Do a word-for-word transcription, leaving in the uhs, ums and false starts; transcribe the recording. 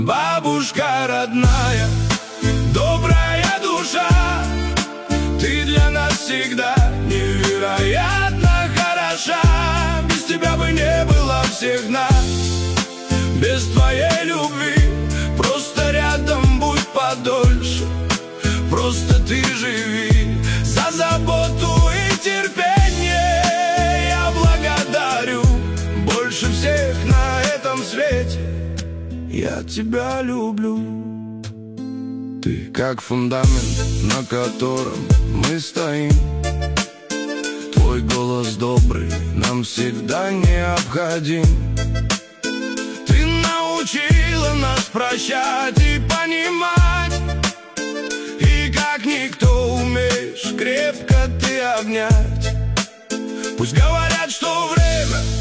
Бабушка родная, добрая душа, ты для нас всегда невероятно хороша. Без тебя бы не было всех нас, без твоей любви. Просто рядом будь подольше, просто ты живи. За заботу и терпение я благодарю. Больше всех на этом свете я тебя люблю. Ты как фундамент, на котором мы стоим. Твой голос добрый нам всегда необходим. Ты научила нас прощать и понимать, и как никто умеешь крепко ты обнять. Пусть говорят, что время